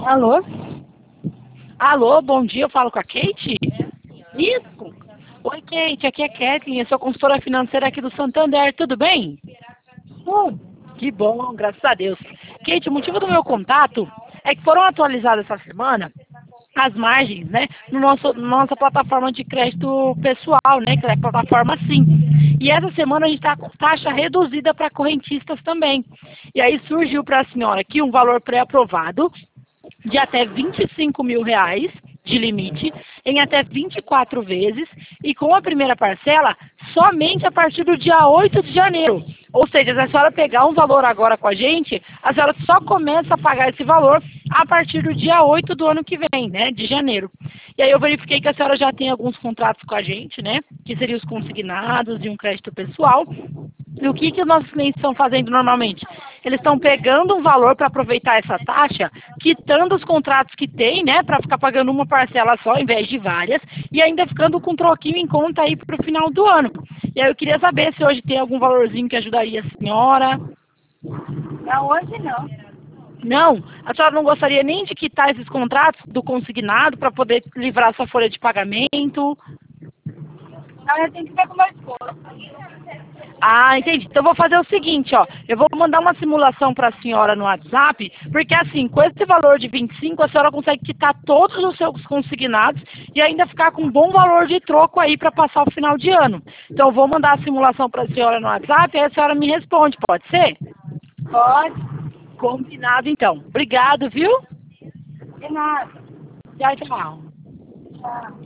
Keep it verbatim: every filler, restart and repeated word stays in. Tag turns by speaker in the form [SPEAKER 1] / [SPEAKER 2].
[SPEAKER 1] Alô?
[SPEAKER 2] Alô, bom dia, eu falo com a Kate? Isso. Oi, Kate, aqui é Kathleen, eu sou consultora financeira aqui do Santander, tudo bem?
[SPEAKER 1] Tudo.
[SPEAKER 2] Que bom, graças a Deus. Kate, o motivo do meu contato é que foram atualizadas essa semana as margens, né, no nosso, nossa plataforma de crédito pessoal, né, que é a plataforma Sim. E essa semana a gente está com taxa reduzida para correntistas também. E aí surgiu para a senhora aqui um valor pré-aprovado de até vinte e cinco mil reais de limite em até vinte e quatro vezes e com a primeira parcela somente a partir do dia oito de janeiro. Ou seja, se a senhora pegar um valor agora com a gente, a senhora só começa a pagar esse valor a partir do dia oito do ano que vem, né, de janeiro. E aí eu verifiquei que a senhora já tem alguns contratos com a gente, né, que seriam os consignados e um crédito pessoal. E o que, que os nossos clientes estão fazendo normalmente? Eles estão pegando um valor para aproveitar essa taxa, quitando os contratos que tem, né, para ficar pagando uma parcela só, em vez de várias, e ainda ficando com um troquinho em conta aí para o final do ano. E aí eu queria saber se hoje tem algum valorzinho que ajudaria a senhora.
[SPEAKER 1] Não, hoje não.
[SPEAKER 2] Não, a senhora não gostaria nem de quitar esses contratos do consignado para poder livrar sua folha de pagamento?
[SPEAKER 1] Não, eu tenho que ver com meu esposo.
[SPEAKER 2] Ah, entendi. Então eu vou fazer o seguinte, ó. Eu vou mandar uma simulação para a senhora no WhatsApp, porque assim, com esse valor de vinte e cinco, a senhora consegue quitar todos os seus consignados e ainda ficar com um bom valor de troco aí para passar o final de ano. Então eu vou mandar a simulação para a senhora no WhatsApp e aí a senhora me responde, pode ser?
[SPEAKER 1] Pode.
[SPEAKER 2] Combinado então. Obrigado, viu?
[SPEAKER 1] De nada.
[SPEAKER 2] Tchau, tchau.
[SPEAKER 1] Tchau.